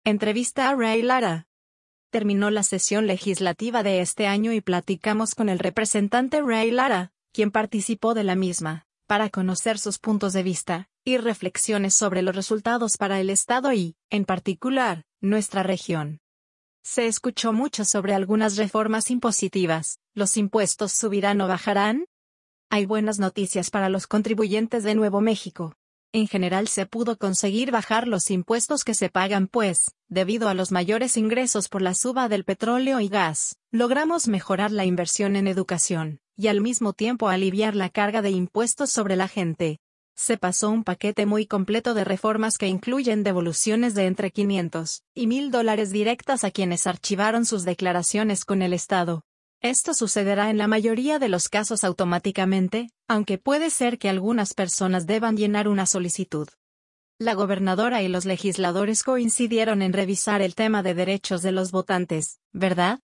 Entrevista a Ray Lara. Terminó la sesión legislativa de este año y platicamos con el representante Ray Lara, quien participó de la misma, para conocer sus puntos de vista y reflexiones sobre los resultados para el Estado y, en particular, nuestra región. Se escuchó mucho sobre algunas reformas impositivas. ¿Los impuestos subirán o bajarán? Hay buenas noticias para los contribuyentes de Nuevo México. En general se pudo conseguir bajar los impuestos que se pagan pues, debido a los mayores ingresos por la suba del petróleo y gas, logramos mejorar la inversión en educación, y al mismo tiempo aliviar la carga de impuestos sobre la gente. Se pasó un paquete muy completo de reformas que incluyen devoluciones de entre $500 y $1,000 directas a quienes archivaron sus declaraciones con el Estado. Esto sucederá en la mayoría de los casos automáticamente, aunque puede ser que algunas personas deban llenar una solicitud. La gobernadora y los legisladores coincidieron en revisar el tema de derechos de los votantes, ¿verdad?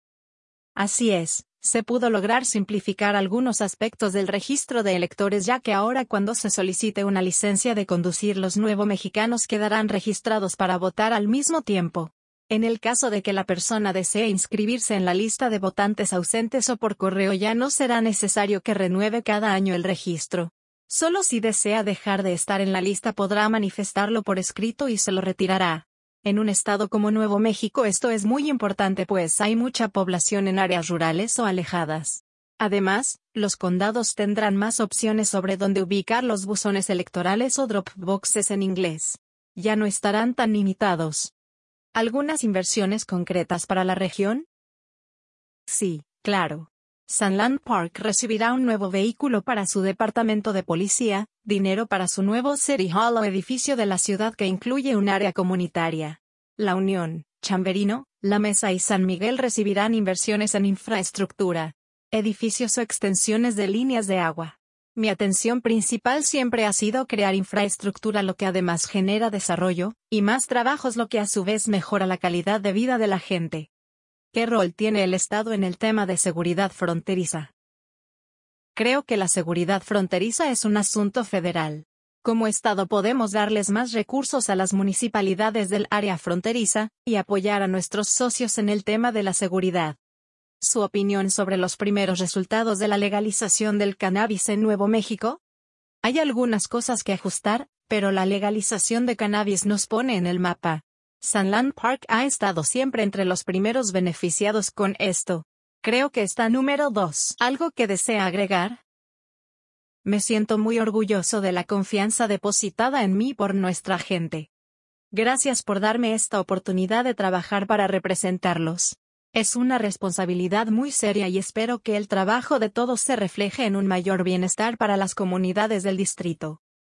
Así es, se pudo lograr simplificar algunos aspectos del registro de electores ya que ahora cuando se solicite una licencia de conducir los nuevos mexicanos quedarán registrados para votar al mismo tiempo. En el caso de que la persona desee inscribirse en la lista de votantes ausentes o por correo ya no será necesario que renueve cada año el registro. Solo si desea dejar de estar en la lista podrá manifestarlo por escrito y se lo retirará. En un estado como Nuevo México esto es muy importante pues hay mucha población en áreas rurales o alejadas. Además, los condados tendrán más opciones sobre dónde ubicar los buzones electorales o drop boxes en inglés. Ya no estarán tan limitados. ¿Algunas inversiones concretas para la región? Sí, claro. Sunland Park recibirá un nuevo vehículo para su departamento de policía, dinero para su nuevo City Hall o edificio de la ciudad que incluye un área comunitaria. La Unión, Chamberino, La Mesa y San Miguel recibirán inversiones en infraestructura, edificios o extensiones de líneas de agua. Mi atención principal siempre ha sido crear infraestructura lo que además genera desarrollo, y más trabajos lo que a su vez mejora la calidad de vida de la gente. ¿Qué rol tiene el Estado en el tema de seguridad fronteriza? Creo que la seguridad fronteriza es un asunto federal. Como Estado podemos darles más recursos a las municipalidades del área fronteriza, y apoyar a nuestros socios en el tema de la seguridad. ¿Su opinión sobre los primeros resultados de la legalización del cannabis en Nuevo México? Hay algunas cosas que ajustar, pero la legalización de cannabis nos pone en el mapa. Sunland Park ha estado siempre entre los primeros beneficiados con esto. Creo que está número 2. ¿Algo que desea agregar? Me siento muy orgulloso de la confianza depositada en mí por nuestra gente. Gracias por darme esta oportunidad de trabajar para representarlos. Es una responsabilidad muy seria y espero que el trabajo de todos se refleje en un mayor bienestar para las comunidades del distrito.